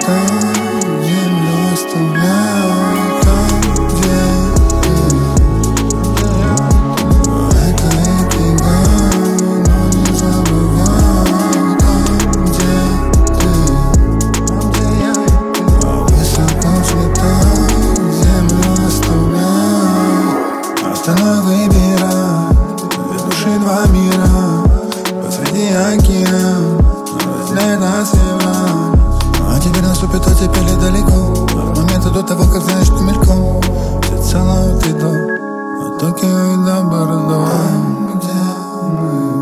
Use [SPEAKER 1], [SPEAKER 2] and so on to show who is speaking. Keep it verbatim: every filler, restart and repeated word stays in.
[SPEAKER 1] там землю оставляю, там, где ты. Это и книга, но не забывай, там, где ты. Высоко взлетай, землю оставляй. Остальное выбирай, две души, два мира, посреди океана, разделяет нас севера. А теперь наступит оттепель и далеко, от момента до того, как знаешь, что мельком всецело ты до, от Токио и до Бордо. Там, где мы.